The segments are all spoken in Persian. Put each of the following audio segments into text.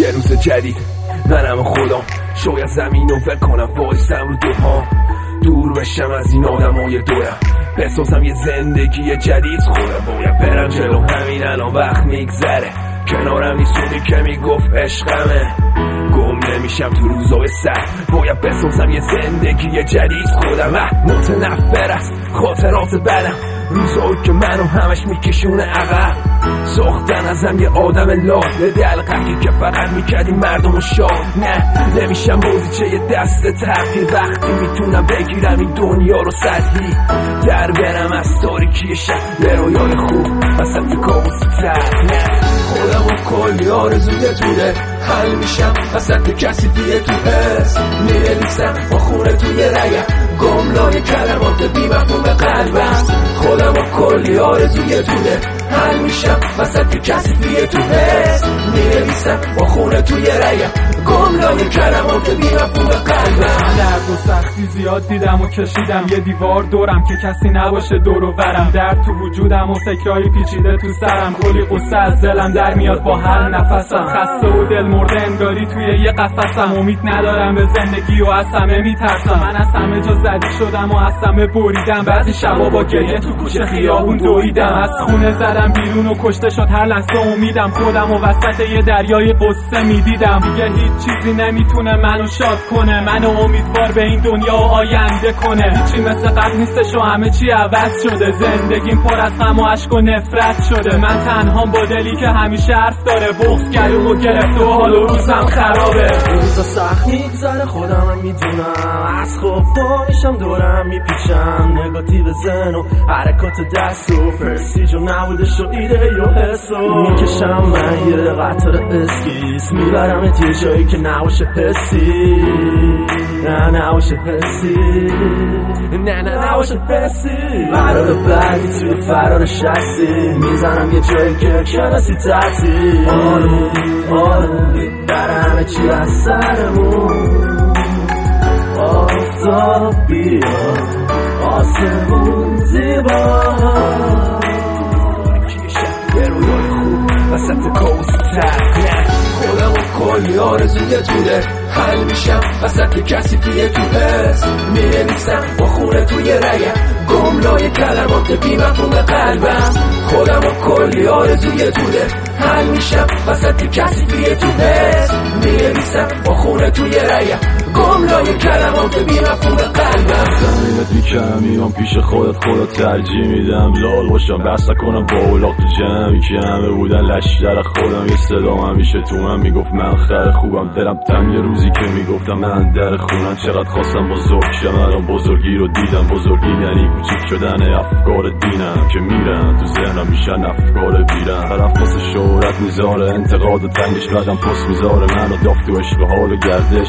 یه روز جدید منم خودم شاید زمین رو ول کنم وایسم رو دو پام دور بشم از این آدمای دورم بسازم یه زندگی جدید خودم باید برم جلو همین الان وقت میگذره کنارم نیست اونی که میگفت عشقمه گم نمیشم تو روزای سر باید بسازم یه زندگی جدید خودم متنفر از خاطرات بدم روزایی که منو همش میکشونه عقب ساختن ازم یه آدم لاله دلقکی که فقط میکردی مردم و شاد نه نمیشم بازیچه یه دست تغییر وقتی میتونم بگیرم این دنیا رو سطحی در برم از تاریکی شب به رویای خوب وسط کابوس تر نه خودم و کلی آرزوی توده حل میشم وسط کسیفیه تو حس می‌نویسم با خونه توی رگم گملای کلمات بی‌مفهوم قلبم خودم و کلی آرزوی توده حل میشم وسط کسیفیه تو حس می‌نویسم با خونه توی رگم گملای کلمات بی‌مفهوم قلبم درد و سختی زیاد دیدم و کشیدم یه دیوار دورم که کسی نباشه دور و برم درد تو وجودم و فکرایی پیچیده تو سرم کلی قصه از دلم در میاد با هر نفسم خسته و دل مرده انگاری توی یه قفسم امید ندارم به زندگی و از همه میترسم من از همه جا زدی شدم و از همه بریدم بعضی شبا با گریه تو کوچه خیابون دویدم از خونه زدم بیرون و کشته شد هر لحظه امیدم خودم و وسط یه دریای قصه میدیدم دیگه هیچ چیزی نمیتونه منو شاد کنه منو امیدوار به این دنیا و آینده کنه هیچی مثل قبل نیستش و همه چی عوض شده زندگیم پر از غم و اشک و نفرت شده من تنهام با دلی که همیشه حرف داره بغض گلوم و گرفته و حال و روزم خرابه روزا سخت میگذره خودم میدونم از خوف میشم دورم میپیچم نگاتیو زن و حرکات دست و پرسیج و نبودش و ایده و حس و میکشم من یه قطر اسکیس میبرم یه جایی که نباشه حسی نه نباشه حسی نه نباشه حسی قرار بعدی توی فرار شخصی میزنم یه جایی که کناسی تعطیل آروم در همه چی از سرمون آفتاب بیا آسمون زیبا یه رویای خوب وسط کابوس تر خودم و کلی آرزوی توده حل میشم وسط کسیفیه تو حس می‌نویسم با خونه توی رگم گملای کلمات بی‌مفهوم قلبم خودم و کلی آرزوی توده حل میشم وسط کسیفیه تو حس می‌نویسم با خونه توی رگم گملای کلمات بی‌مفهوم قلبم زمینت میکنم میام پیش خودت ترجیح میدم لال باشم بس نکنم با اولاق تو جمعی که همه بودن لشگر خودم یه صدا همیشه تو من میگفت من خر خوبم دلم تنگ روزی که میگفتم من در خونم چقدر خواستم بزرگ شم الان بزرگی رو دیدم بزرگی یعنی کوچیک شدن افکار دینم که میرن تو ذهنم میشن افکار بیرن طرف واسه شهرت میذاره انتقاد و تنگش بعدم پست میذاره منو دافت و عشق و حال و گردش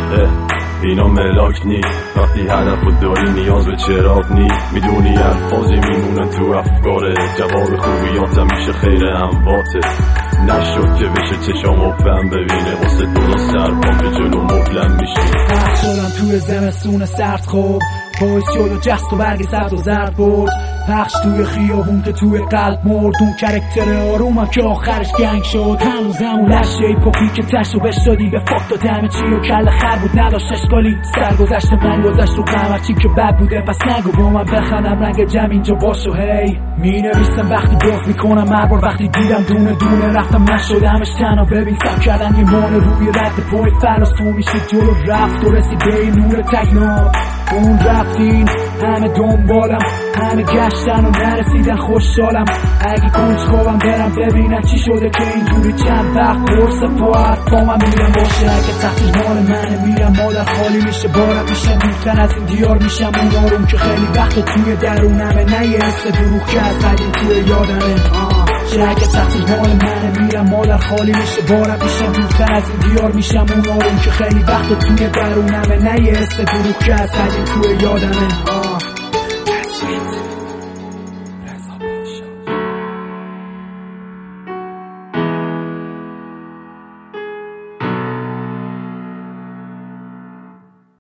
اینا ملاک نی وقتی هدف رو داری نیاز به چراغ نی میدونی الفاظی میمونن تو افکاره جواب خوبیاتم میشه خیر امواته نشد که بشه چشامو بهم ببینه واسه دوزا سرپام که جلو مبلم میشه پخش شدم توی زمستون سرد خوب پایز شد و جست و برگ سبز و زرد برد پخش توی خیابون که توی قلب مرد اون کرکتر آرومم که آخرش گنگ شد هنوزم اون لشه پاپی که تشو بش دادی به فاک داد همه چی و کل خر بود نداشت اشکالی سرگذشت من گذشت و غم چی که بد بوده پس نگو با من بخندم رنگ جمع اینجا باش و هی مینویسم وقتی باز میکنم هر بار وقتی دیدم دونه دونه رفتم نشدمش تنها ببین سب کردن یه مانه روی رد پای فراز تو میشه جلو رفت و رسید به نور تکناب اون رفتین همه دنبالم همه گشتن و نرسیدن خوشحالم اگه کنج خوابم برم ببینم چی شده که اینجوری چند وقت قرص پا حرفامم میرم باشه اگه تقصیر مال منه میرم مادر خالی میشه بارم میشم دورتر از این دیار میشم اون آروم که خیلی وقت توی درونمه نه یه حس دروغ که از قدیم توی یادمه اگه تقصیر مال منه میرم مادر خالی میشه بارم میشم دورتر از این دیار میشم اون آروم که خیلی وقت توی درونمه نه یه حس دروغ که از قدیم توی یادمه